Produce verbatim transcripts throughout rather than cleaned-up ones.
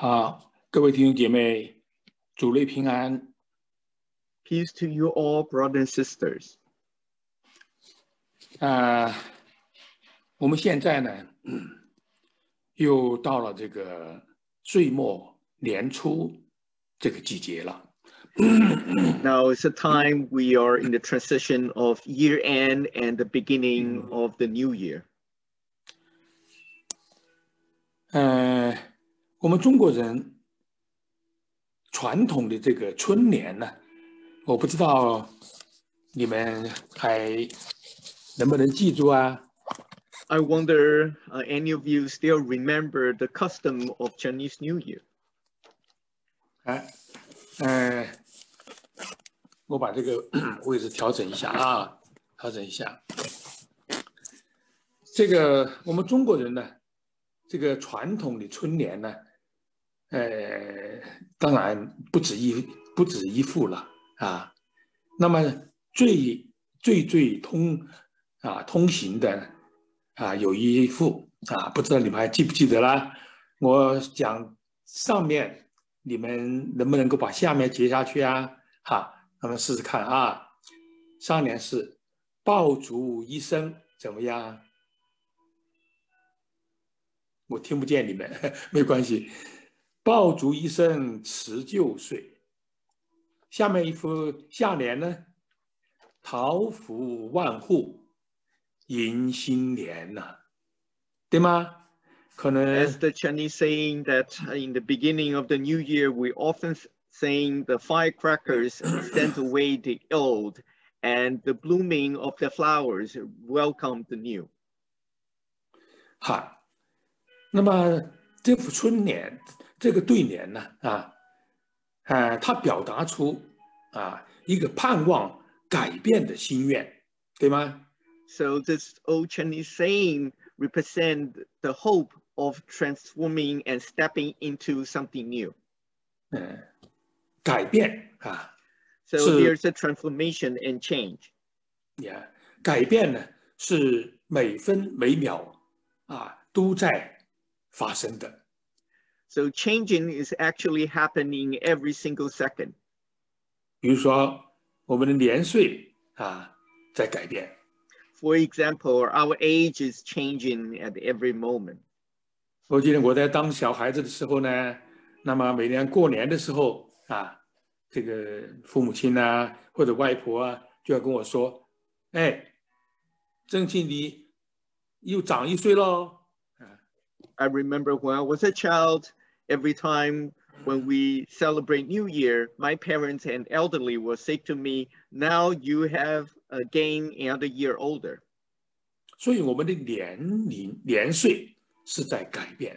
好，各位弟兄姐妹，主内平安。 Peace to you all, brothers and sisters. 啊、我们现在呢，嗯，又到了这个岁末年初这个季节了。 Now it's a time we are in the transition of year end and the beginning of the new year. 呃，我们中国人传统的这个春联呢，我不知道你们还能不能记住啊？ I wonder uh, any of you still remember the custom of Chinese New Year? 啊，呃，我把这个位置调整一下啊，调整一下。这个我们中国人呢，这个传统的春联呢，呃，当然不止一不止一副了啊。那么最最最通啊通行的啊有一副啊，不知道你们还记不记得啦？我讲上面，你们能不能够把下面接下去啊？哈，咱们试试看啊。上联是爆竹一声，怎么样？我听不见你们，没关系。爆竹一声辞旧岁。下面一副下联呢？桃福万户，迎新年呐、啊，对吗？可能 As the Chinese saying that in the beginning of the new year, we often saying the firecrackers send away the old, and the blooming of the flowers welcome the new. 好，那么这副春联，这个对联呢，啊，呃，它表达出啊一个盼望改变的心愿，对吗？ So this old Chinese saying represent the hope of transforming and stepping into something new. 嗯，改变啊， So 是 there's a transformation and change. 呀，改变呢是每分每秒啊都在发生的。 So changing is actually happening every single second. 比如说我们的年岁啊在改变， For example, our age is changing at every moment. 我记得我在当小孩子的时候呢，那么每年过年的时候啊，这个父母亲啊或者外婆啊就要跟我说，哎，郑庆你又长一岁喽。 I remember when I was a child, every time when we celebrate New Year, my parents and elderly will say to me, now you have uh, gained another year older. 所以我们的年龄年岁是在改变。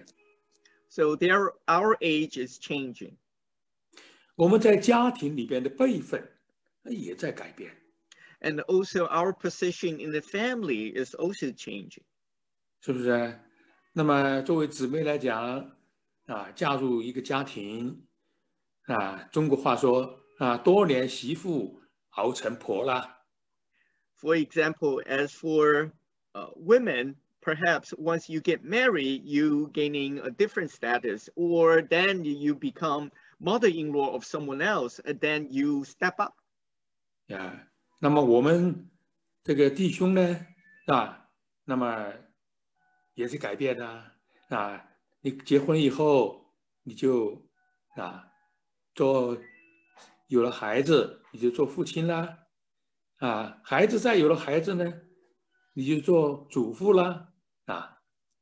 So there, our age is changing. 我们在家庭里边的辈分也在改变， And also our position in the family is also changing. 是不是？那么作为姊妹来讲啊，嫁入一个家庭啊，中国话说啊，多年媳妇熬成婆啦。 For example, as for uh, women, perhaps once you get married, you gaining a different status, or then you become mother-in-law of someone else, and then you step up. 呀，那么我们这个弟兄呢啊，那么也是改变的啊。你结婚以后，你就啊做有了孩子，你就做父亲啦。啊，孩子再有了孩子呢，你就做祖父啦。啊，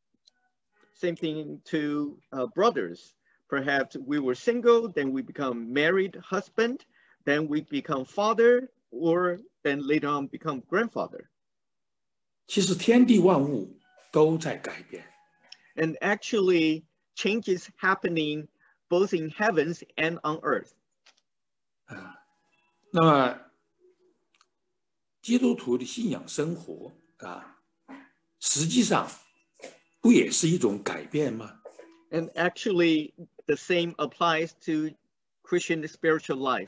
Same thing to uh, brothers. Perhaps we were single, then we become married husband, then we become father, or then later on become grandfather. 其实天地万物都在改变。 And actually, changes happening both in heavens and on earth. 啊，那么基督徒的信仰生活啊，实际上不也是一种改变吗？ And actually, the same applies to Christian spiritual life.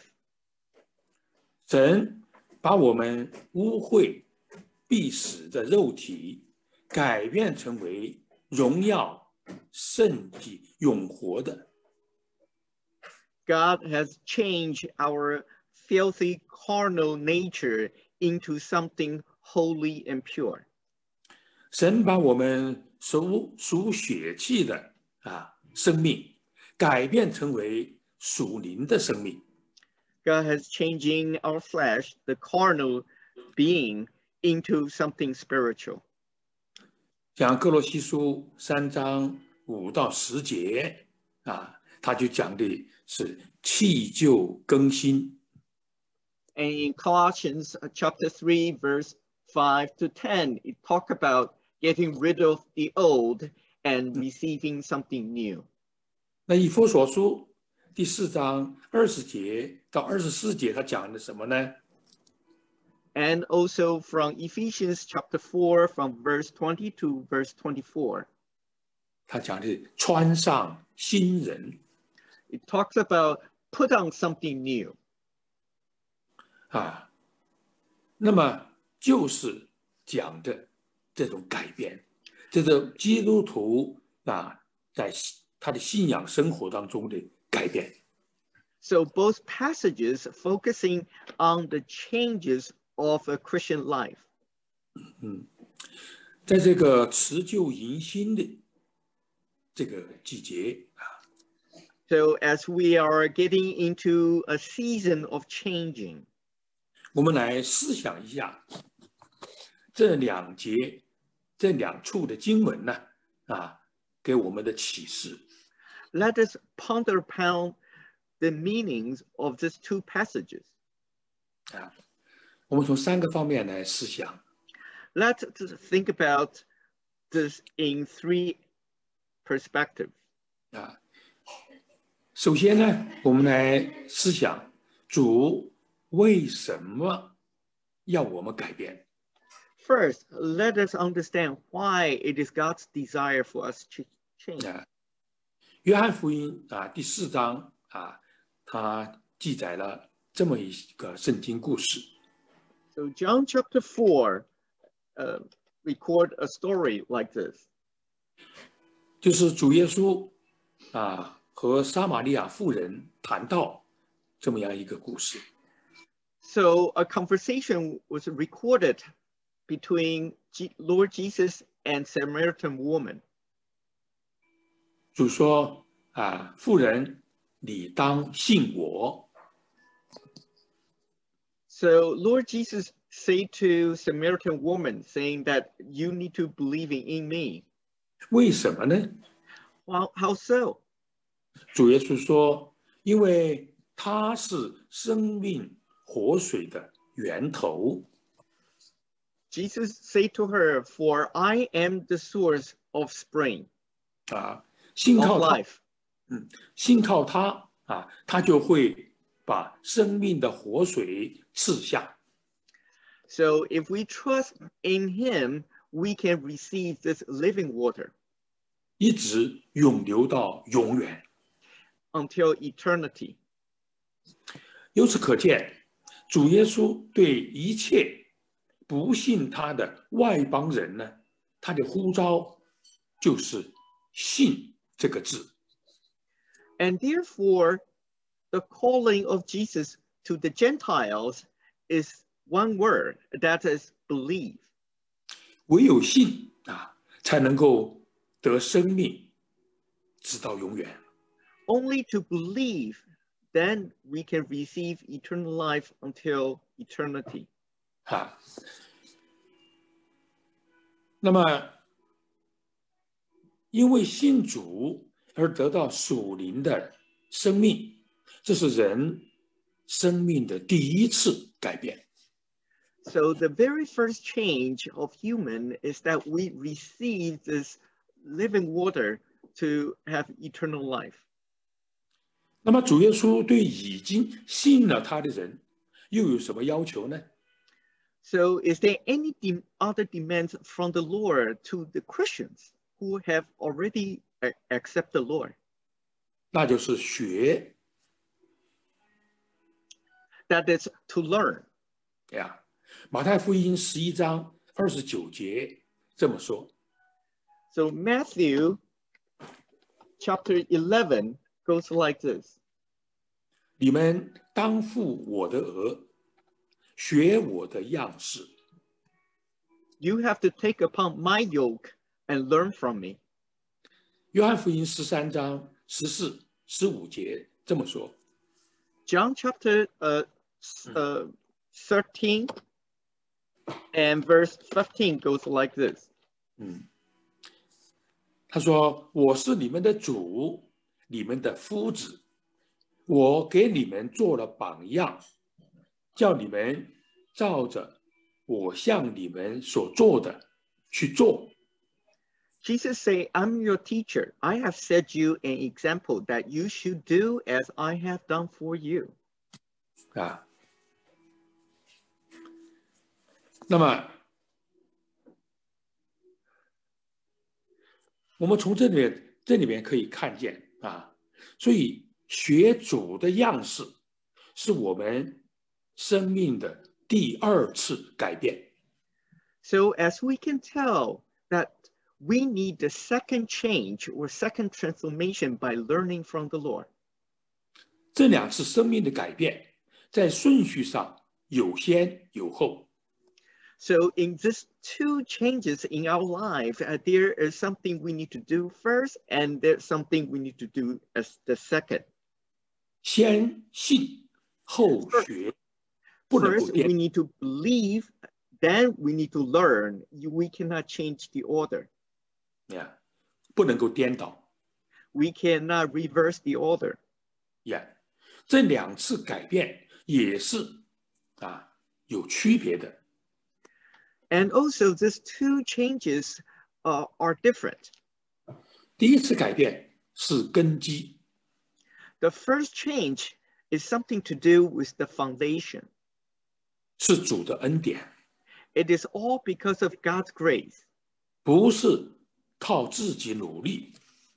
神把我们污秽必死的肉体改变成为荣耀、圣洁、永活的 God has changed our filthy carnal nature into something holy and pure. 神把我们属属血气的啊生命改变成为属灵的生命。 God has changing our flesh, the carnal being, into something spiritual. 像哥罗西书三章五到十节啊，他就讲的是弃旧更新。 And in Colossians chapter three, verse five to ten, it talk about getting rid of the old and receiving something new. 那以弗所书第四章二十节到二十四节，他讲的什么呢？ And also from Ephesians chapter four, from verse twenty to verse twenty-four. 他讲的穿上新人。 It talks about put on something new. 啊，那么就是讲的这种改变，这个基督徒啊，在他的信仰生活当中的改变。 So both passages focusing on the changes of a Christian life. 嗯，在这个辞旧迎新的这个季节啊， So as we are getting into a season of changing, 我们来思想一下这两节、这两处的经文呢，啊，给我们的启示。 let us ponder upon the meanings of these two passages. 啊，我们从三个方面来思想。 Let's think about this in three perspectives. 啊，首先呢，我们来思想主为什么要我们改变。 First, let us understand why it is God's desire for us to change. 啊，约翰福音啊第四章啊，它记载了这么一个圣经故事。 So John chapter four uh, record a story like this. 就是主耶稣啊和撒玛利亚妇人谈到这么样一个故事。 So a conversation was recorded between G- Lord Jesus and Samaritan woman. 主说啊，妇人，你当信我。 So Lord Jesus said to Samaritan woman, saying that you need to believe in me. 为什么呢？ Well, how so? 主耶稣说，因为他是生命活水的源头。 Jesus said to her, for I am the source of spring 啊，信 of 靠他， life. 嗯，信靠他啊，他就会把生命的活水赐下。 So if we trust in him, we can receive this living water 一直永流到永远。 until eternity. 由此可见，主耶稣对一切不信他的外邦人呢，他的呼召就是信这个字。 And therefore, the calling of Jesus to the Gentiles is one word, that is believe. 唯有信啊，才能够得生命，直到永远。 Only to believe, then we can receive eternal life until eternity. 啊，那么因为信主而得到属灵的生命，这是人生命的第一次改变。 So the very first change of human is that we receive this living water to have eternal life. 那么主耶稣对已经信了他的人又有什么要求呢？ So is there any de- other demands from the Lord to the Christians who have already a- accepted the Lord? 那就是学 That is to learn. 呀。马太福音十一章二十九节这么说。 So Matthew chapter eleven goes like this. 你们当负我的额，学我的样式。 You have to take upon my yoke and learn from me. 约翰福音十三章十四、十五节这么说。 John chapter uh, uh, thirteen and verse fifteen goes like this. 嗯，他说：“我是你们的主，你们的夫子，我给你们做了榜样，叫你们照着我向你们所做的去做。” Jesus said, I'm your teacher. I have set you an example that you should do as I have done for you. 啊，那么我们从这里面这里面可以看见啊，所以学主的样式是我们生命的第二次改变。 So as we can tell that we need the second change or second transformation by learning from the Lord. 这两次生命的改变在顺序上有先有后。 So in these two changes in our life, uh, there is something we need to do first, and there's something we need to do as the second. 先信后学，不能够 First, 颠 we need to believe, then we need to learn. We cannot change the order. 呀，不能够颠倒。 We cannot reverse the order. 呀，这两次改变也是啊有区别的。 And also, these two changes uh, are different. 第一次改变是根基， The first change is something to do with the foundation. 是主的恩典， It is all because of God's grace. 不是靠自己努力。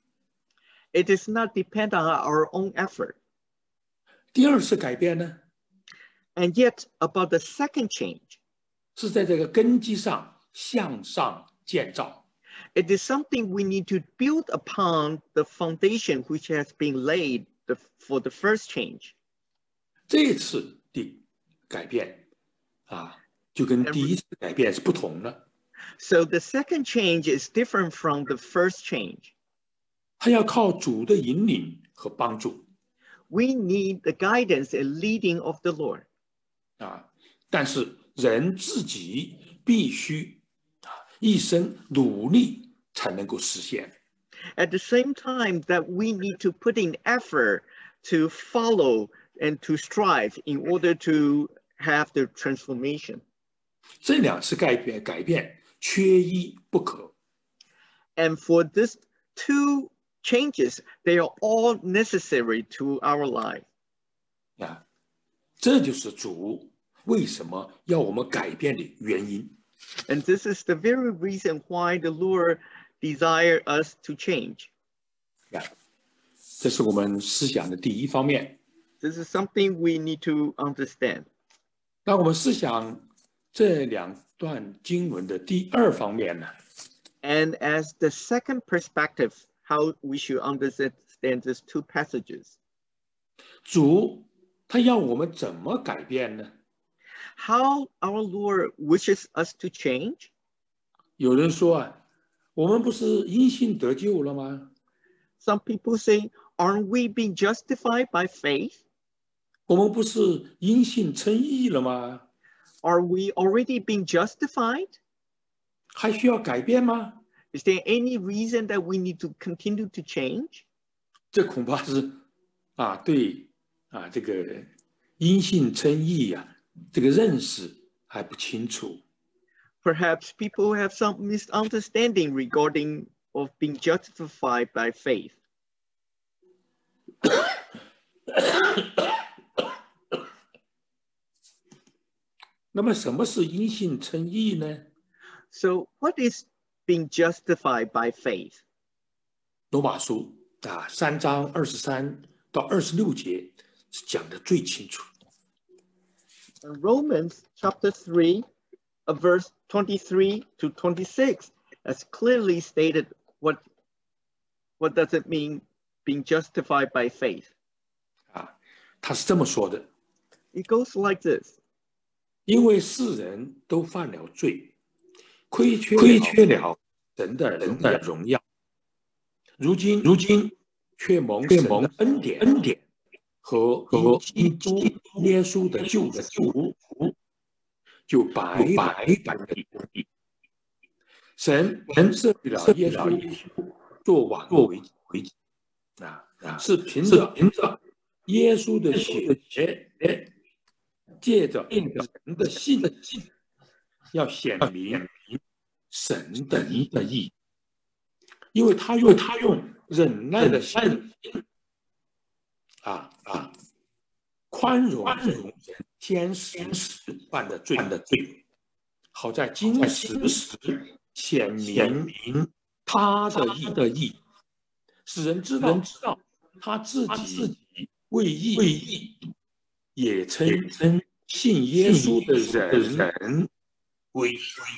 It does not depend on our own effort. 第二次改变呢， And yet, about the second change, 是在这个根基上向上建造。 it is something we need to build upon the foundation which has been laid the, for the first change. 这次的改变啊，就跟第一次改变是不同的。 So the second change is different from the first change. 它要靠主的引领和帮助 We need the guidance and leading of the Lord. 啊，但是人自己必须啊一生努力才能够实现。 At the same time that we need to put in effort to follow and to strive in order to have the transformation. 这两次改变改变缺一不可。 And for these two changes, they are all necessary to our life. 啊，这就是主为什么要我们改变的原因。 And this is the very reason why the Lord desires us to change. 啊，这是我们思想的第一方面。 This is something we need to understand. 那我们思想这两段经文的第二方面呢， And as the second perspective, how we should understand these two passages. 主他要我们怎么改变呢？ How our Lord wishes us to change? 有人说啊，我们不是因信得救了吗？ Some people say, aren't we being justified by faith? 我们不是因信称义了吗？ Are we already being justified? 还需要改变吗？ Is there any reason that we need to continue to change? 这恐怕是啊，对啊，这个因信称义呀、啊，这个认识还不清楚。 Perhaps people have some misunderstanding regarding of being justified by faith. 那么什么是因信称义呢？ So what is being justified by faith? 罗马书啊，三章二十三到二十六节是讲的最清楚。 In Romans chapter three, uh, verse twenty-three to twenty-six, has clearly stated what, what does it mean being justified by faith. 啊， 他是这么说的。 It goes like this. 因为世人都犯了罪，亏缺亏缺了神的荣耀荣耀，如今如今却蒙神的恩典恩典和和基督耶稣的救赎，就白白白的神神设立了耶稣做挽回为啊啊，是凭着凭着耶稣的血，借着人的信要显明神的的义，因为他用他用忍耐的心啊啊宽容人天使犯的罪的罪，好在今时时显明他的义的义，使人知道知道他自己为义为义，也称称信耶稣的人为。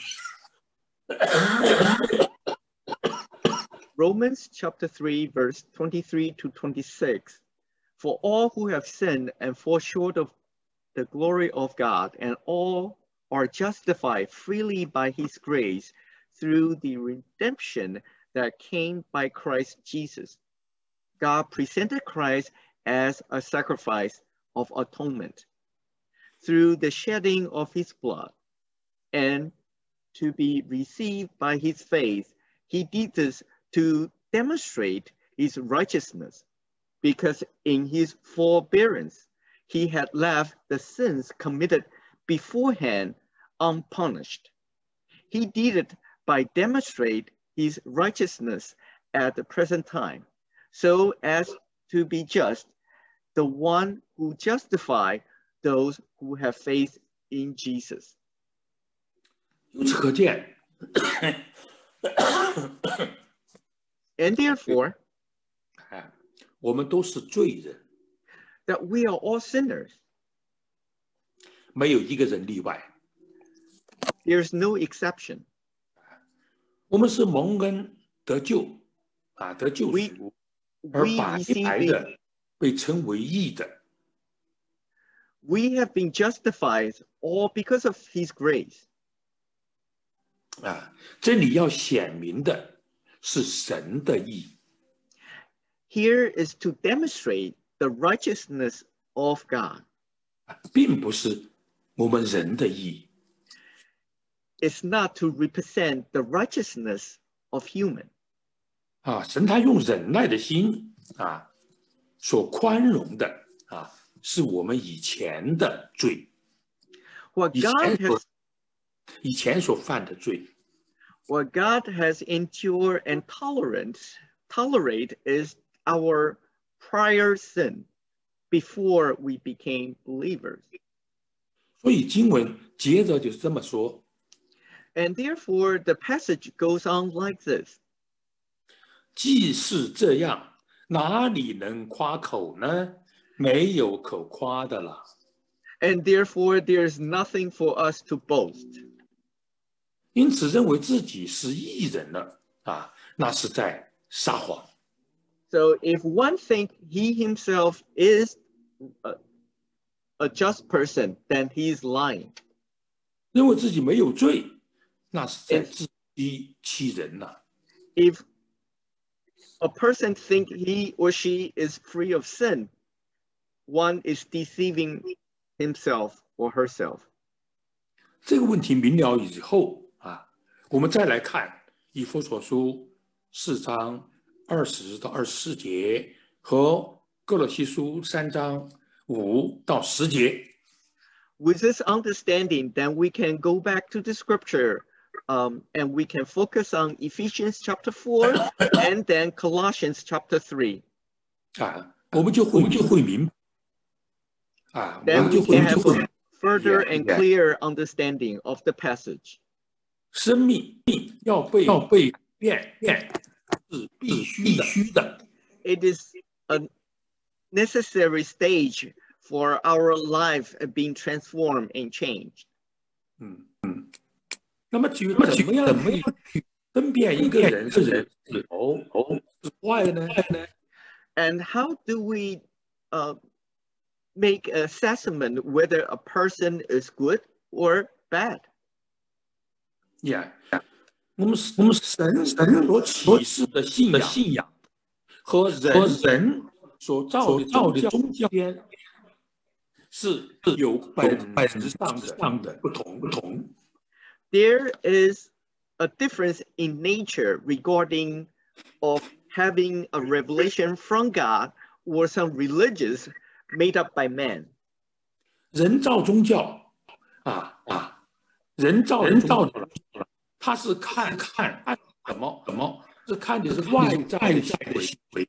Romans chapter three, verse twenty-three to twenty-six. For all who have sinned and fall short of the glory of God, and all are justified freely by his grace through the redemption that came by Christ Jesus. God presented Christ as a sacrifice of atonement through the shedding of his blood, and to be received by his faith, he did this to demonstrate his righteousness, because in his forbearance he had left the sins committed beforehand unpunished. He did it by demonstrate his righteousness at the present time, so as to be just, the one who justifies those who have faith in Jesus. 由此可见 And therefore, 我们都是罪人 that we are all sinners. 没有一个人例外 There's no exception. 我们是蒙恩得救啊，得救赎，而白白的被称为义的。 We have been justified all because of his grace. 啊，这里要显明的是神的义。 Here is to demonstrate the righteousness of God. 并不是我们人的义。 It's not to represent the righteousness of human. 啊，神他用忍耐的心啊，所宽容的啊，是我们以前的罪。 What 以 God 前所 has, 以前所犯的罪。 what God has endured and tolerant, tolerate is our prior sin before we became believers. 所以经文接着就是这么说。 And therefore, the passage goes on like this. 既是这样，哪里能夸口呢？没有可夸的了。 And therefore, there's nothing for us to boast. 因此，认为自己是义人了啊，那是在撒谎。 So if one thinks he himself is a, a just person, then he is lying. 认为自己没有罪，那是在自欺欺人了。 If a person thinks he or she is free of sin, one is deceiving himself or herself. 这个问题明了以后啊，我们再来看以弗所书四章二十到二十四节和哥罗西书三章五到十节。 With this understanding, then we can go back to the scripture um, and we can focus on Ephesians chapter four and then Colossians chapter three. 啊，我们就会就会明白啊，我 Then 们 we 就会 can 就 have 会 a further and Yeah. clear understanding of the passage. 生命要被要被变变是必须的，必须的。 It is a necessary stage for our life being transformed and changed. 嗯嗯。那么至于怎么样去分辨一个人是人是头是坏呢？ And how do we uh, make an assessment whether a person is good or bad. Yeah， 我们我们神神所启示的信仰信仰和人人所造的造的宗教间是有本质上的不同不同。 There is a difference in nature regarding of having a revelation from God or some religions made up by man. 人造宗教啊啊，人造人造的，他是看看什么什么，是看的是外在的行为。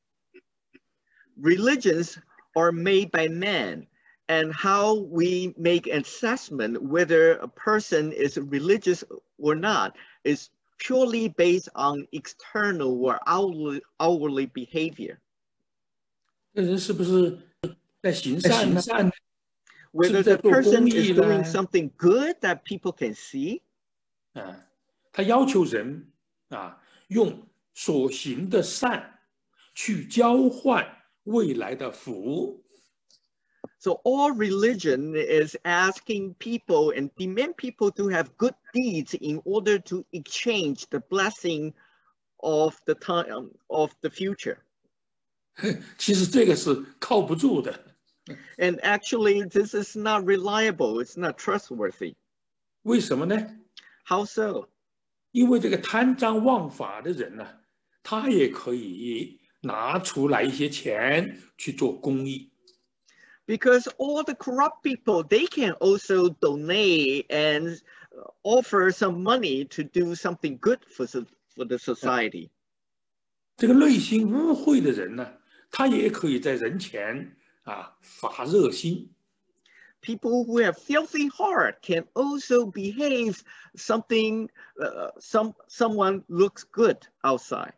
Religions are made by man, and how we make an assessment whether a person is religious or not is purely based on external or outwardly, outwardly behavior. 这人是不是在行善呢？ Whether the person is doing something good that people can see. 啊，他要求人啊，用所行的善去交换未来的福。 So all religion is asking people and demand people to have good deeds in order to exchange the blessing of the time of the future. 其实这个是靠不住的。 And actually, this is not reliable. It's not trustworthy. 为什么呢？ How so? 因为这个贪赃枉法的人呢，他也可以拿出来一些钱去做公益。 Because all the corrupt people, they can also donate and offer some money to do something good for, for the society. 这个内心污秽的人呢，他也可以在人前啊发热心。 People who have filthy heart can also behave something, uh, some someone looks good outside.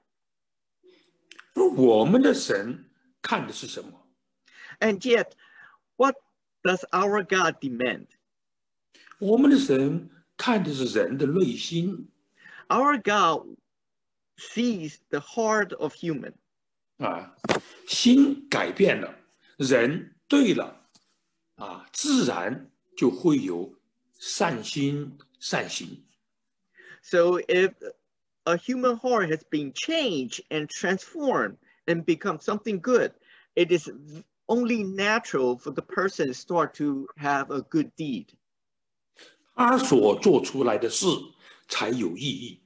我们的神看的是什么？ And yet, what does our God demand? 我们的神看的是人的内心。 Our God sees the heart of human. 啊，心改变了，人对了。 啊，自然就会有善心善行。 So if a human heart has been changed and transformed and become something good, it is only natural for the person to start to have a good deed. 他所做出来的事才有意义。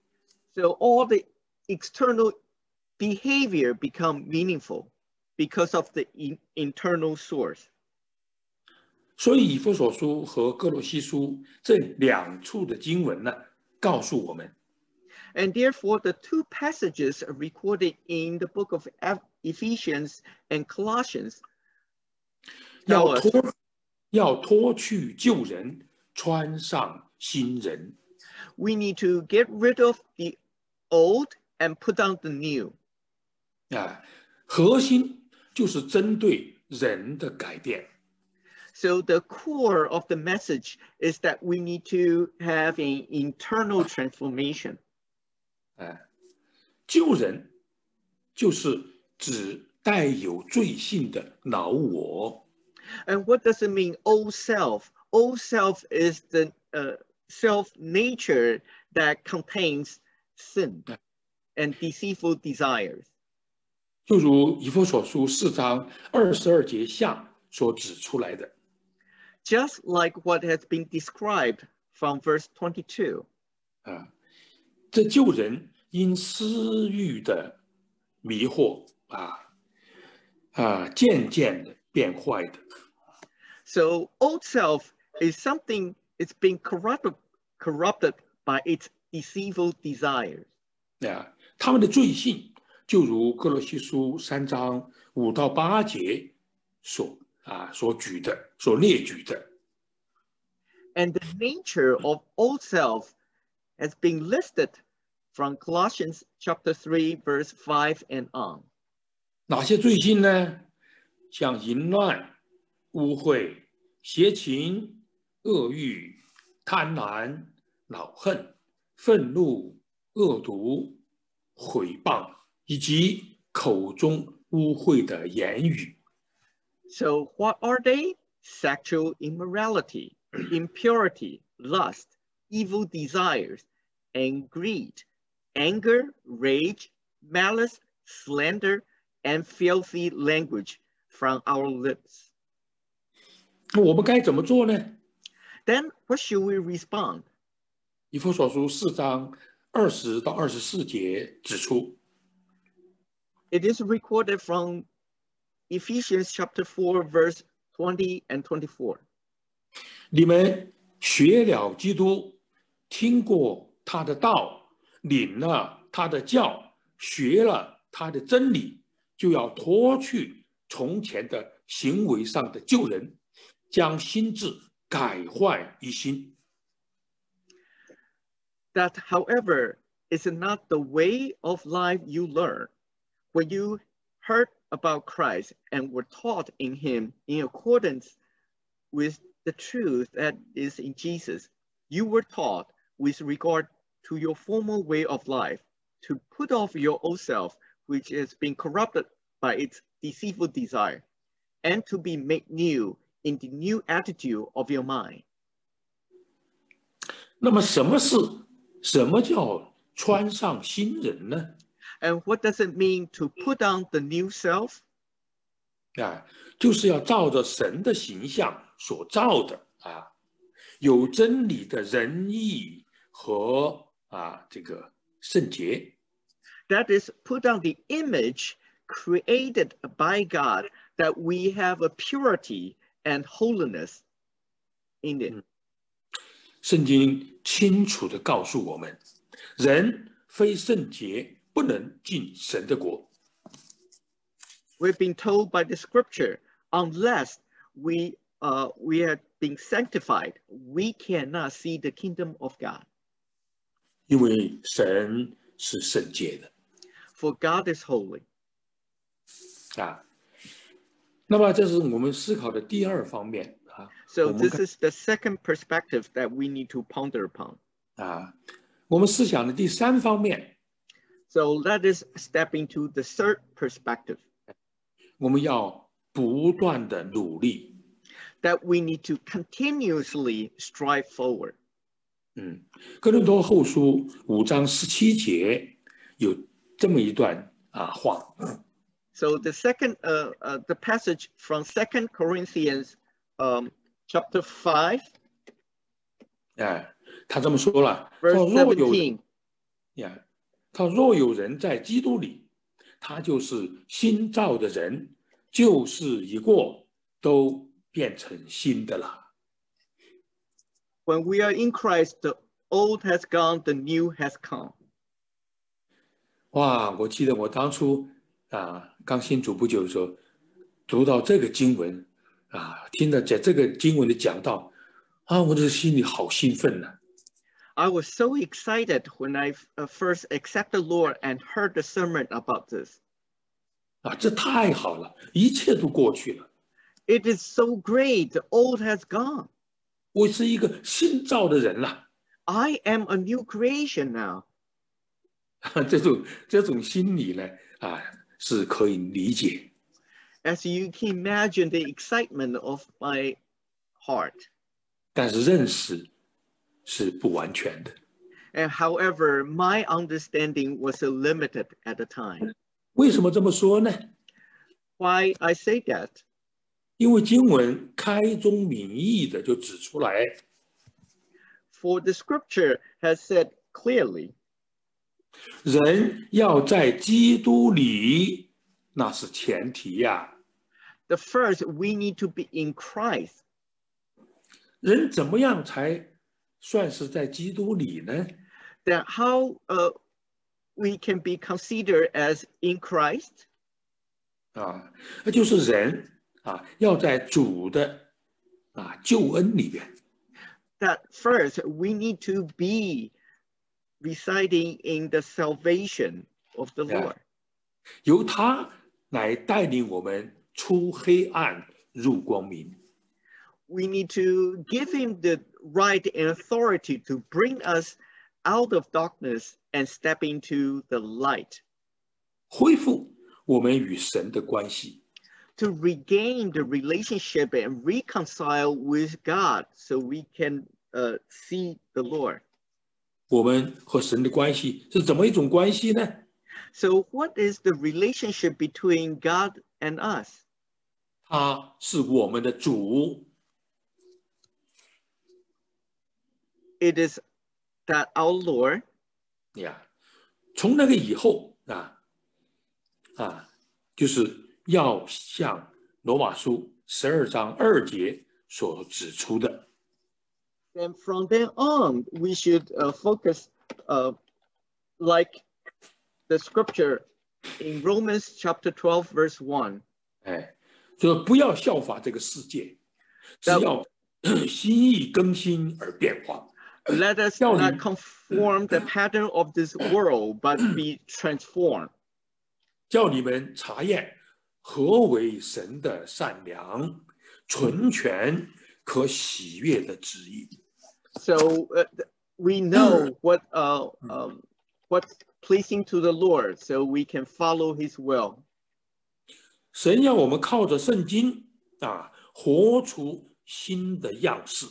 So all the external behavior become meaningful because of the in internal source. 所以以弗所书和哥罗西书这两处的经文呢，告诉我们。 And therefore, the two passages recorded in the book of Ephesians and Colossians 要脱要脱去旧人，穿上新人。 we need to get rid of the old and put on the new. 啊，核心就是针对人的改变。 So the core of the message is that we need to have an internal transformation. 哎，旧人就是指带有罪性的老我。 And what does it mean, old self? Old self is the uh, self nature that contains sin and deceitful desires. 就如以弗所书四章二十二节下所指出来的。 Just like what has been described from verse twenty-two. 啊，这旧人因私欲的迷惑啊啊，渐渐的变坏的。 So old self is something it's been corrupted, corrupted by its deceitful desires. 啊，他们的罪性就如哥罗西书三章五到八节所啊所举的、所列举的。 And the nature of old self has been listed from Colossians chapter three, verse five and on. 哪些罪性呢？像淫乱、污秽、邪情、恶欲、贪婪、恼恨、愤怒、恶毒、毁谤，以及口中污秽的言语。 So what are they? Sexual immorality, impurity, lust, evil desires, and greed, anger, rage, malice, slander, and filthy language from our lips. 那我们该怎么做呢？ Then what should we respond? 以弗所书四章二十到二十四节指出， It is recorded from Ephesians chapter four, verse twenty and twenty-four. 你们学了基督，听过他的道，领了他的教，学了他的真理，就要脱去从前的行为上的旧人，将心志改换一新。 That, however, is not the way of life you learn. When you heard about Christ and were taught in him in accordance with the truth that is in Jesus, you were taught with regard to your former way of life to put off your old self, which has been corrupted by its deceitful desire, and to be made new in the new attitude of your mind. 那么，什么是什么叫穿上新人呢？ And what does it mean to put on the new self? 啊，就是要照着神的形象所造的啊，有真理的仁义和啊这个圣洁。 That is, put on the image created by God, that we have a purity and holiness in it. 圣经清楚地告诉我们，人非圣洁不能进神的国。 We've been told by the scripture, unless we, uh, we have been sanctified, we cannot see the kingdom of God. 因为神是圣洁的 For God is holy. 啊。那么这是我们思考的第二方面啊。 So 我们 this 看 is the second perspective that we need to ponder upon. 啊，我们思想的第三方面， So let us step into the third perspective, 我们要不断的努力。 that we need to continuously strive forward. 嗯，哥林多后书五章十七节有这么一段啊话， So the second, uh, uh, the passage from Second Corinthians um, chapter five, 哎，他这么说了， verse 说若有 seventeen. 呀，他若有人在基督里，他就是新造的人，旧事已过，都变成新的了。 When we are in Christ, the old has gone, the new has come. 哇，我记得我当初啊刚信主不久的时候，读到这个经文啊，听到讲这个经文的讲道啊，我这心里好兴奋呐、 I was so excited when I uh, first accepted the Lord and heard the sermon about this. 啊，这太好了，一切都过去了， It is so great, the old has gone. 我是一个新造的人了。 I am a new creation now. 这种这种心理呢啊是可以理解。 As you can imagine the excitement of my heart. 但是认识是不完全的。 And however, my understanding was limited at the time. 为什么这么说呢？ Why I say that? 因为经文开宗明义的就指出来， For the scripture has said clearly, 人要在基督里，那是前提呀。 the first, we need to be in Christ. 人怎么样才算是在基督里呢？ Then how uh, we can be considered as in Christ? 啊，那就是人啊，要在主的啊救恩里边。 That first, we need to be residing in the salvation of the Yeah. Lord. 由他来带领我们出黑暗入光明。 We need to give him the right and authority to bring us out of darkness and step into the light, 恢复我们与神的关系， to regain the relationship and reconcile with God so we can uh, see the Lord. 我们和神的关系是怎么一种关系呢？ So what is the relationship between God and us? 他是我们的主， It is that our Lord, 呀，从那个以后啊啊，就是要像罗马书十二章二节所指出的， and from then on, we should uh, focus uh, like the scripture in Romans chapter twelve, verse one. 哎，说不要效法这个世界，只要心意更新而变化。 Let us not conform the pattern of this world, but be transformed. 叫你们查验何为神的善良、纯全、可喜悦的旨意。 So uh, we know what uh, um, what's pleasing to the Lord, so we can follow His will. 神要我们靠着圣经啊，活出新的样式。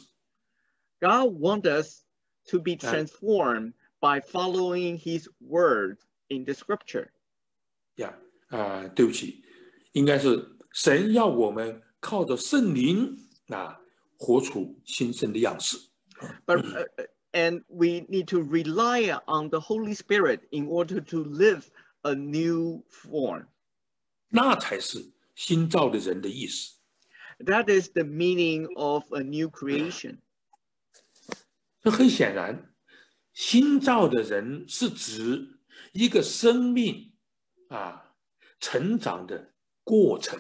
God wants us to be transformed by following His word in the scripture. 呀啊，对不起，应该是神要我们靠着圣灵啊，活出新生的样式。 But uh, and we need to rely on the Holy Spirit in order to live a new form. 那才是新造的人的意思。 That is the meaning of a new creation. 这很显然，新造的人是指一个生命啊成长的过程。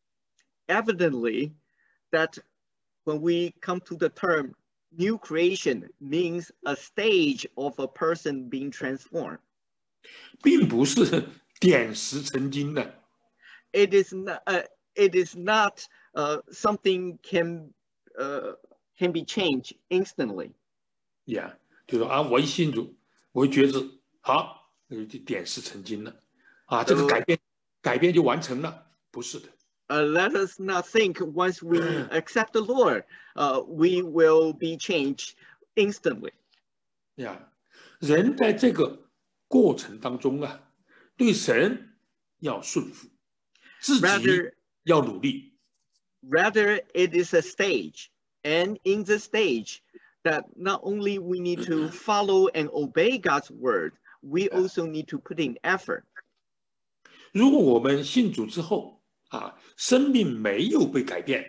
Evidently, that when we come to the term new creation means a stage of a person being transformed. 并不是点石成金的。 It is not. Uh, it is not uh, something can uh, can be changed instantly. 呀，就说啊，我一信主，我一觉知，好，那就点石成金了，啊，这个改变，改变就完成了，不是的。 Uh, let us not think once we accept the Lord, uh, we will be changed instantly. 呀，人在这个过程当中啊，对神要顺服，自己 Rather, 要努力。 rather, it is a stage, and in the stage, that not only we need to follow and obey God's word, we also need to put in effort. 如果我们信主之后啊，生命没有被改变，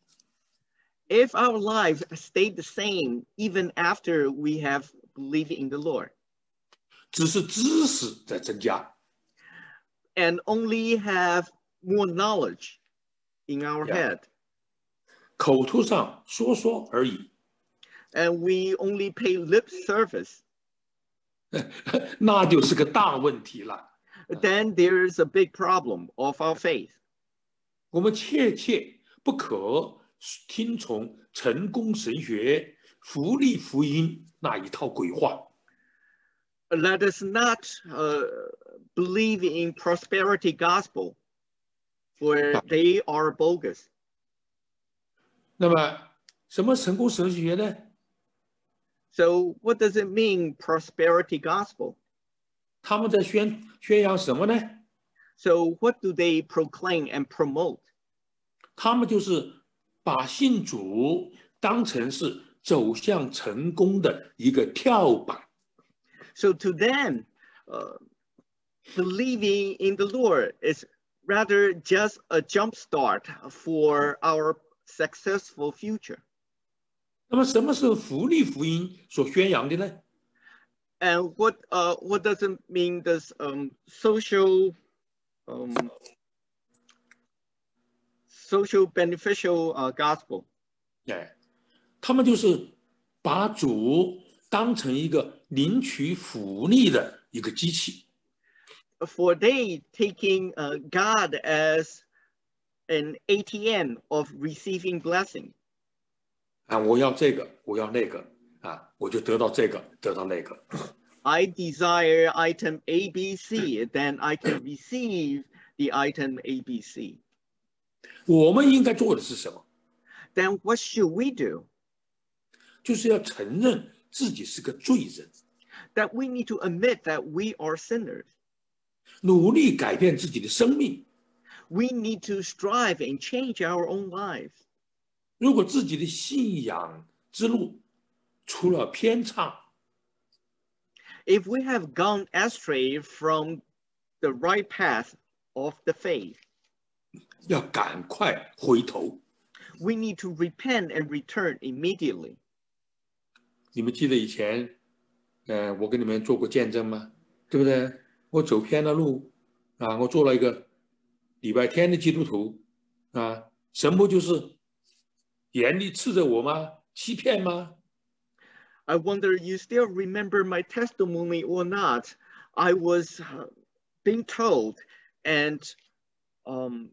If our lives stayed the same even after we have believed in the Lord, 只是知识在增加， and only have more knowledge in our Yeah. head, 口头上说说而已， and we only pay lip service, 那就是个大问题了。 then there is a big problem of our faith. 我们切切不可听从成功神学、福利福音那一套鬼话。 Let us not uh, believe in prosperity gospel, for they are bogus. 那么，什么成功神学呢？ So what does it mean, prosperity gospel? 他们在宣宣扬什么呢？ So what do they proclaim and promote? 他们就是把信主当成是走向成功的一个跳板。 So to them, uh, believing in the Lord is rather just a jump start for our successful future. 那么，什么是福利福音所宣扬的呢？ And what uh, what does it mean? This um, social um, social beneficial uh, gospel. 哎，他们就是把主当成一个领取福利的一个机器。 For they taking uh, God as an A T M of receiving blessing. 啊，我要这个，我要那个，啊，我就得到这个，得到那个。 I desire item A B C, then I can receive the item A B C. 我们应该做的是什么？ then what should we do? 就是要承认自己是个罪人， That we need to admit that we are sinners. 努力改变自己的生命。 We need to strive and change our own lives. 如果自己的信仰之路出了偏差， If we have gone astray from the right path of the faith, 要赶快回头。 we need to repent and return immediately. 你们记得以前，呃，我跟你们做过见证吗？对不对？我走偏了路，啊，我做了一个礼拜天的基督徒，啊，神不就是严厉斥责我吗？欺骗吗？ I wonder you still remember my testimony or not. I was uh, being told and um,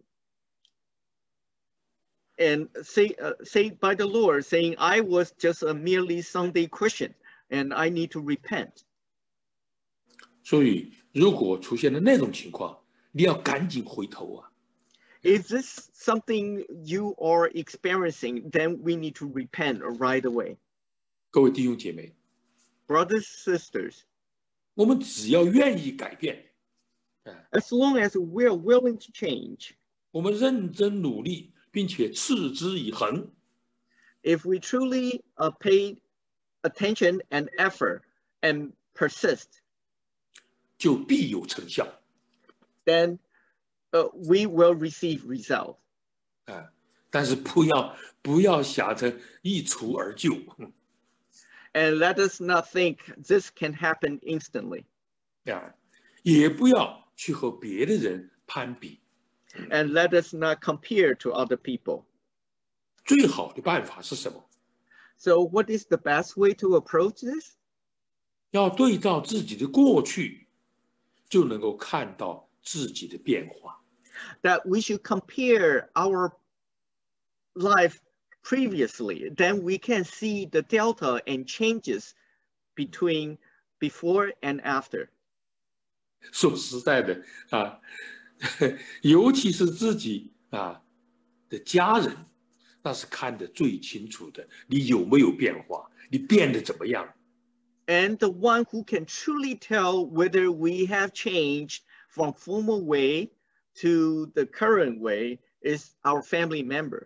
and say, uh, say by the Lord, saying I was just a merely Sunday Christian and I need to repent. 所以，如果出现了那种情况，你要赶紧回头啊！ Is this something you are experiencing? Then we need to repent right away. 各位弟兄姐妹， Brothers, sisters, 我们只要愿意改变， as long as we're willing to change, 我们认真努力，并且持之以恒， if we truly uh, pay attention and effort and persist, 就必有成效。 then uh, we will receive results. 啊，但是不要不要想着一蹴而就， And let us not think this can happen instantly. 啊，也不要去和别的人攀比。 And let us not compare to other people. 最好的办法是什么？ So what is the best way to approach this? 要对照自己的过去，就能够看到自己的变化。 That we should compare our life previously, then we can see the delta and changes between before and after. 说实在的啊，尤其是自己啊的家人，那是看得最清楚的。你有没有变化？你变得怎么样？ And the one who can truly tell whether we have changed from former way to the current way is our family member.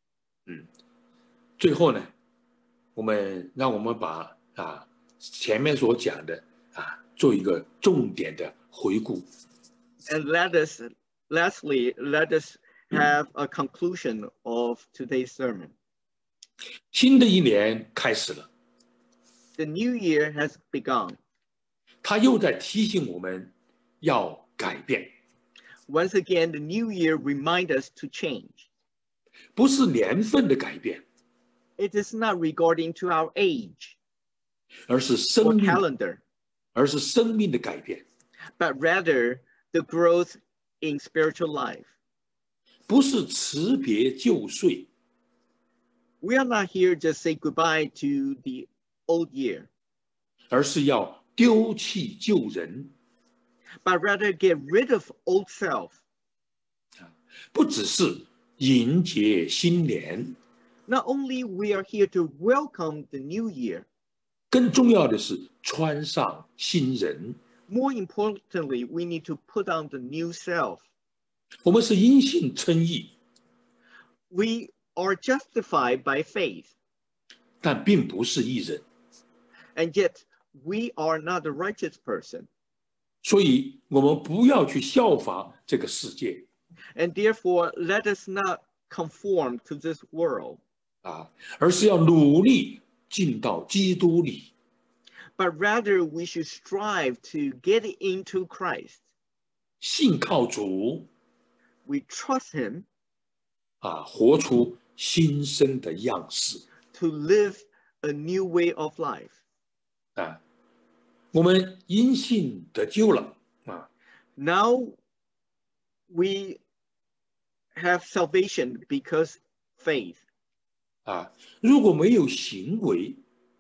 最后呢，我们让我们把啊前面所讲的啊做一个重点的回顾。 And let us, lastly, let us have a conclusion of today's sermon. 新的一年开始了， The new year has begun. 他又在提醒我们要改变， Once again, the new year reminds us to change. 不是年份的改变， It is not regarding to our age 而是 or 生命， calendar, 而是生命的改变， but rather the growth in spiritual life. 不是辞别旧岁， We are not here just say goodbye to the old year, 而是要丢弃旧人， but rather get rid of old self. 不只是迎接新年， Not only we are here to welcome the new year, 更重要的是穿上新人。 more importantly, we need to put on the new self. 我们是因信称义， We are justified by faith, 但并不是义人， and yet we are not a righteous person. 所以我们不要去效法这个世界 And therefore, let us not conform to this world, 啊，而是要努力进到基督里， but rather we should strive to get into Christ. 信靠主 We trust him 啊，活出新生的样式 to live a new way of life. 啊。我们因信得救了啊， Now we have salvation because faith. 啊，如果没有行为，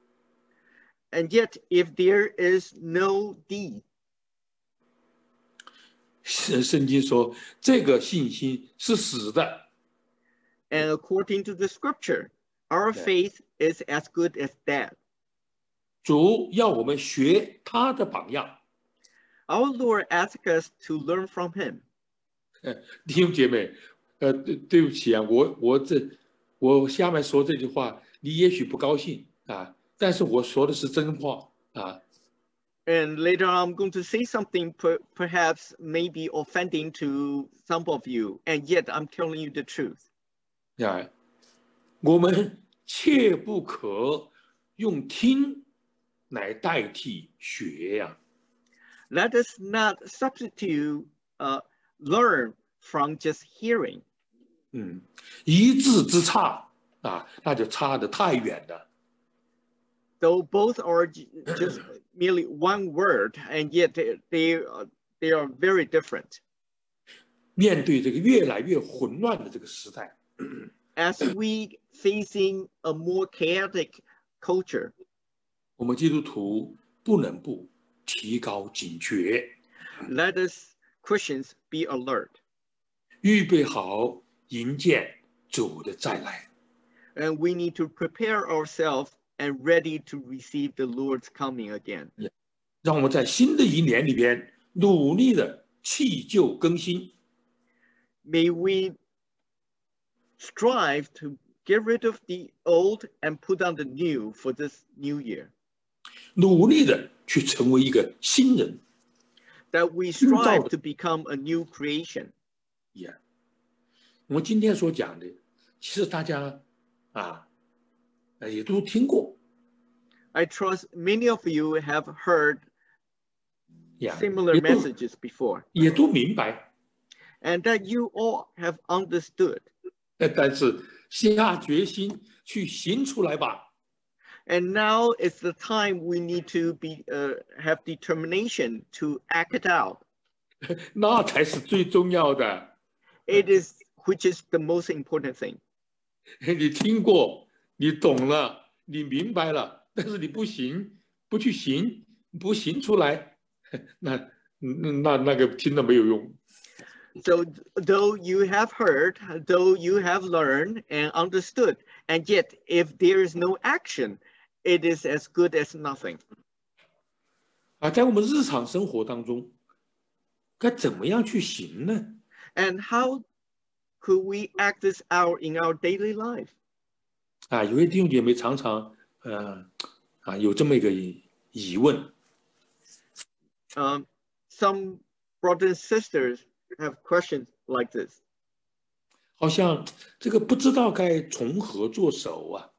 And yet, if there is no deed, 圣圣经说这个信心是死的 And according to the scripture, our Yeah. faith is as good as that. 主要我们学他的榜样。 Our Lord asks us to learn from him. 弟兄姐妹，呃，对对不起啊，我我这我下面说这句话，你也许不高兴啊，但是我说的是真话啊。 And later on, I'm going to say something per perhaps maybe offending to some of you, and yet I'm telling you the truth. 啊，我们切不可用听来代替学呀、 Let us not substitute uh, learn from just hearing. 嗯，一字之差啊，那就差得太远了。 Though both are j- just merely one word, and yet they they, uh, they are very different. 面对这个越来越混乱的这个时代， As we facing a more chaotic culture, 我们基督徒不能不提高警觉， let us Christians be alert, 预备好迎接主的再来。 and we need to prepare ourselves and ready to receive the Lord's coming again. 让我们在新的一年里边努力的弃旧更新， May we strive to get rid of the old and put on the new for this new year. 努力的去成为一个新人。 That we strive to become a new creation. Yeah. 我们今天所讲的，其实大家啊，呃也都听过。 I trust many of you have heard Yeah. similar 也都 messages before, 也都明白， and that you all have understood. 呃但是下决心去行出来吧。 And now is the time we need to be uh, have determination to act it out. 那才是最重要的。 It is which is the most important thing. 你听过，你懂了，你明白了，但是你不行，不去行，不行出来，那那那个听了没有用。 So though you have heard, though you have learned and understood, and yet if there is no action, it is as good as nothing. 啊，在我们日常生活当中，该怎么样去行呢？ And how could we act this out in our daily life? 啊，有些弟兄姐妹常常，呃，啊，有这么一个疑疑问， Um, some brothers and sisters have questions like this. 好像这个不知道该从何着手啊。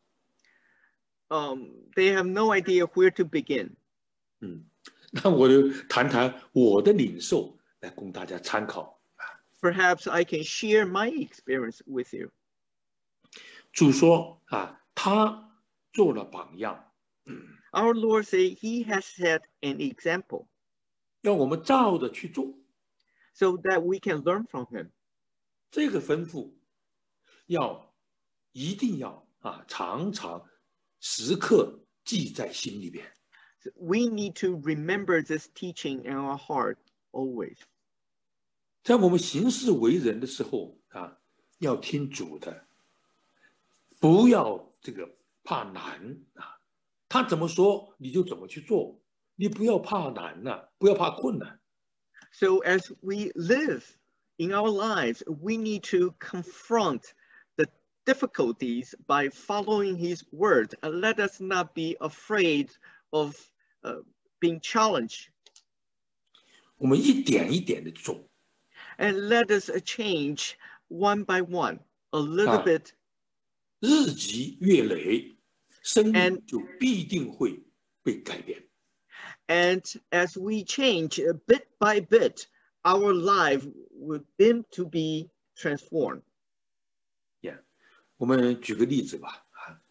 Um, they have no idea where to begin. 嗯，那我就谈谈我的领受，来供大家参考。 Perhaps I can share my experience with you. 主说啊，他做了榜样， Our Lord said he has set an example 让我们照着去做。 so that we can learn from him. 这个吩咐要一定要啊，常常时刻记在心里边。 We need to remember this teaching in our heart always. 在我们行事为人的时候啊，要听主的，不要这个怕难啊。他怎么说你就怎么去做，你不要怕难呐、啊，不要怕困难。 So as we live in our lives, we need to confront the difficulties by following his word. And let us not be afraid of uh, being challenged. 我们一点一点的做， And let us change one by one, a little Ah. bit. 日积月累，生命 And- 就必定会被改变。 And as we change uh, bit by bit, our life will begin to be transformed. 我们举个例子吧，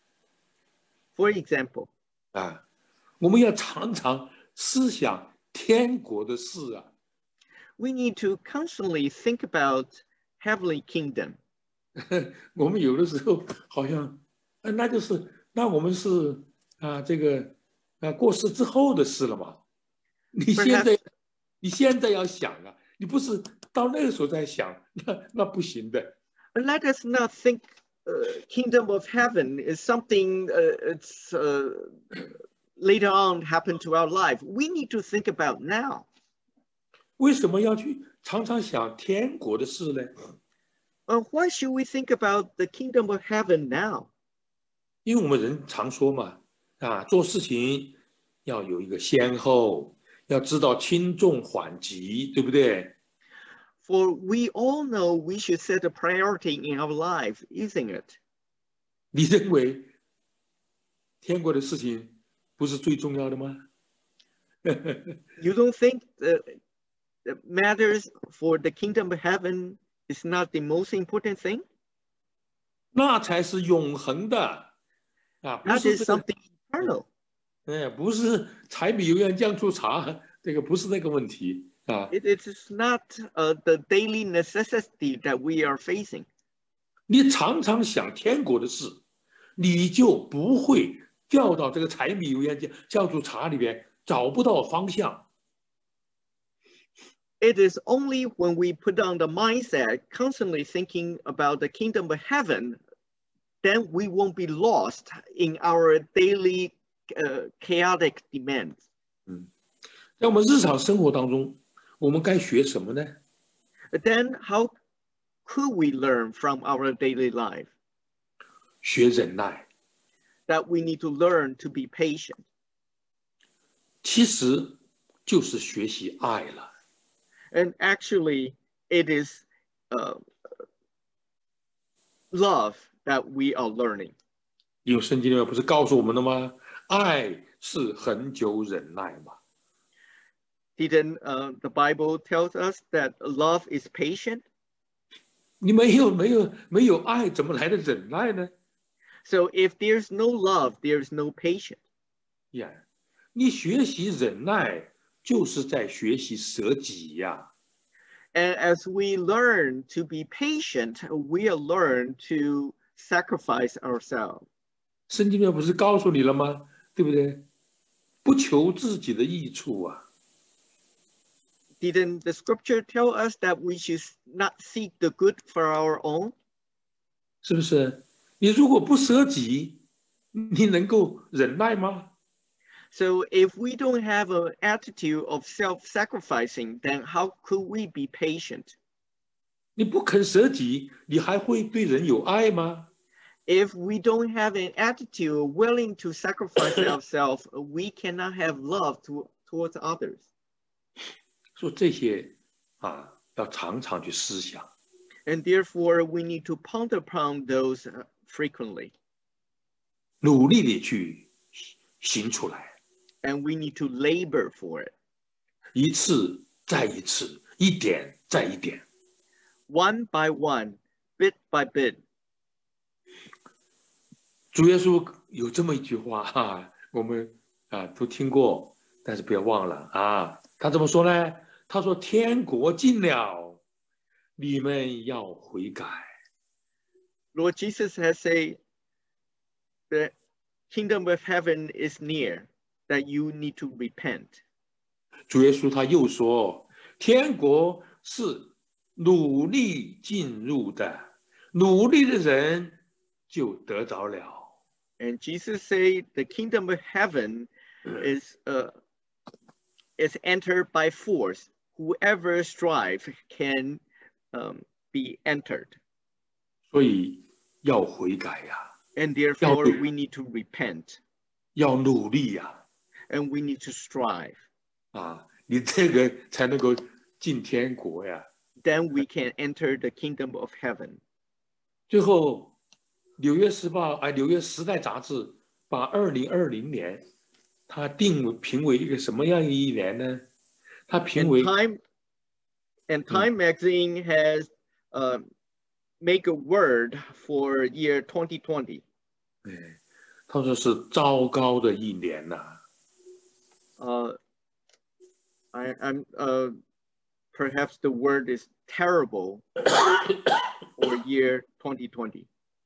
For example, 啊，我们要常常思想天国的事啊。 we need to constantly think about heavenly kingdom. 我们有的时候好像，呃那就是那我们是啊，这个啊过世之后的事了嘛。你现在 Perhaps- 你现在要想啊，你不是到那个时候再想，那那不行的。 But let us not think uh, kingdom of heaven is something uh, it's uh, later on happened to our life. We need to think about now. 为什么要去常常想天国的事呢？ Uh, why should we think about the kingdom of heaven now? 因为我们人常说嘛，啊，做事情要有一个先后，要知道轻重缓急，对不对？ For we all know we should set a priority in our life, isn't it? 你认为天国的事情不是最重要的吗？ You don't think the, the matters for the kingdom of heaven is not the most important thing? 那才是永恒的啊！不 That 是 is 这个， something eternal. 哎，不是柴米油盐酱醋茶，这个不是那个问题啊。 It, it is not uh, the daily necessity that we are facing. 你常常想天国的事，你就不会掉到这个柴米油盐酱酱醋茶里边，找不到方向。 It is only when we put on the mindset, constantly thinking about the kingdom of heaven, then we won't be lost in our daily uh, chaotic demands. 在我们日常生活当中，我们该学什么呢？ But then how could we learn from our daily life? 学忍耐。 That we need to learn to be patient. 其实就是学习爱了。 And actually, it is uh, love that we are learning. 因为圣经里面不是告诉我们的吗？爱是恒久忍耐嘛。 Didn't uh, the Bible tells us that love is patient? 你没有没有没有爱，怎么来的忍耐呢？ So if there's no love, there's no patience. 呀，你学习忍耐，就是在学习舍己呀。 And as we learn to be patient, we learn to sacrifice ourselves. 圣经里面不是告诉你了吗？对不对？不求自己的益处啊。 Didn't the scripture tell us that we should not seek the good for our own? 是不是？你如果不舍己，你能够忍耐吗？ So if we don't have an attitude of self-sacrificing, then how could we be patient? 你不肯舍己，你还会对人有爱吗？ If we don't have an attitude willing to sacrifice ourselves, we cannot have love to, towards others. 说这些啊，要常常去思想。 And therefore, we need to ponder upon those frequently. 努力的去行出来， And we need to labor for it. 一次再一次，一点再一点。 One by one, bit by bit. 主耶稣有这么一句话哈，我们啊都听过，但是不要忘了啊。他怎么说呢？他说：“天国近了，你们要悔改。” Lord Jesus has said, the kingdom of heaven is near, that you need to repent. 主耶稣他又说：“天国是努力进入的，努力的人就得着了。” And Jesus said, the kingdom of heaven is uh, is entered by force. Whoever strive can um, be entered. 所以要悔改呀， And therefore, we need to repent. 要努力呀， And we need to strive. 啊，你这个才能够进天国呀。 Then we can enter the kingdom of heaven. 最后，《纽约时报》哎，《纽约时代》杂志把二零二零年，它定为评为一个什么样的一年呢？它评 And 为 Time, and Time Magazine has uh, make a word for year twenty twenty. 哎，他说是糟糕的一年呐、 Uh, I, I'm uh, perhaps the word is terrible for year twenty twenty.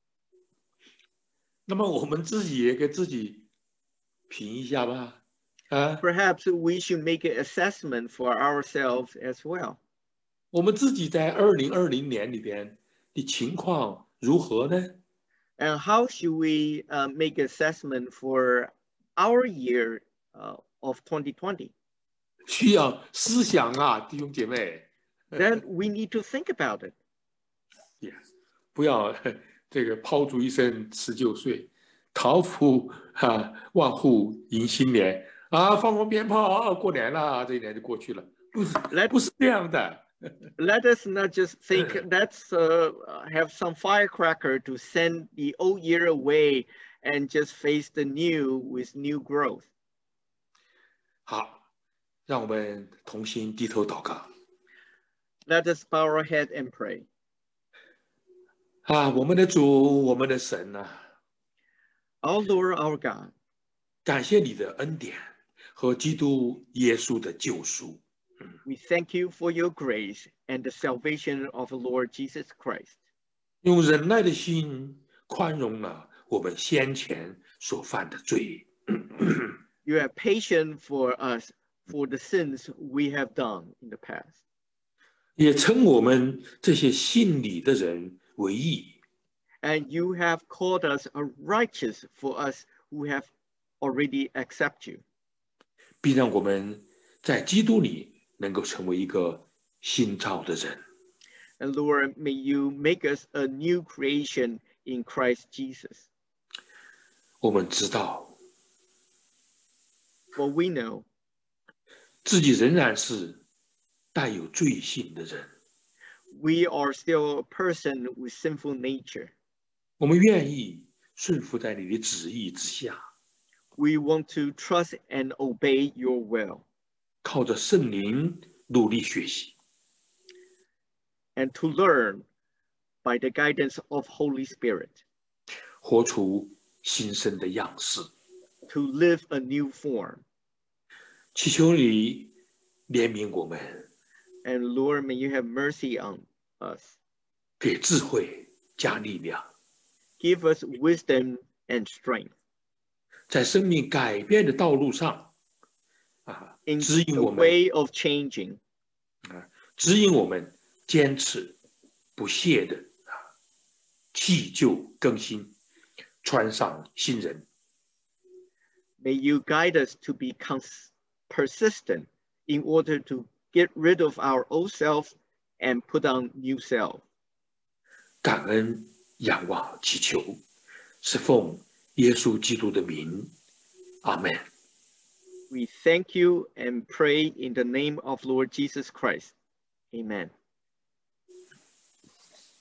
那么我们自己也给自己评一下吧，啊， Perhaps we should make an assessment for ourselves as well. 我们自己在二零二零年里边的情况如何呢？ And how should we uh, make assessment for our year uh, of twenty twenty? 需要思想啊，弟兄姐妹。 Then we need to think about it. Yes. 不要这个抛出一身辞旧岁，桃符啊万户迎新年啊，放放鞭炮啊，过年了，这一年就过去了，不是 Let 不是这样的。 Let us not just think, let's uh, have some firecracker to send the old year away and just face the new with new growth. 好，让我们同心低头祷告。 Let us bow our head and pray. 啊，我们的主，我们的神啊， Our Lord, our God, 感谢你的恩典和基督耶稣的救赎。 we thank you for your grace and the salvation of the Lord Jesus Christ. 用忍耐的心宽容了我们先前所犯的罪。 You have patience for us for the sins we have done in the past. 也称我们这些信你的人为义。 And you have called us a righteous for us who have already accepted you. 并让我们在基督里能够成为一个新造的人。 And Lord, may you make us a new creation in Christ Jesus. 我们知道 For we know 自己仍然是带有罪性的人， we are still a person with sinful nature. 我们愿意顺服在你的旨意之下， We want to trust and obey your will 靠着圣灵努力学习， and to learn by the guidance of Holy Spirit 活出新生的样式。 to live a new form. 祈求你怜悯我们， And Lord, may you have mercy on us. 给智慧加力量， Give us wisdom and strength 在生命改变的道路上，啊， in 指引 the 我们， way of changing. 指引我们坚持不懈的啊，弃旧更新，穿上新人。 May you guide us to be cons- persistent in order to get rid of our old self and put on new self. 感恩、仰望、祈求，是奉耶稣基督的名，阿门。 We thank you and pray in the name of Lord Jesus Christ. Amen.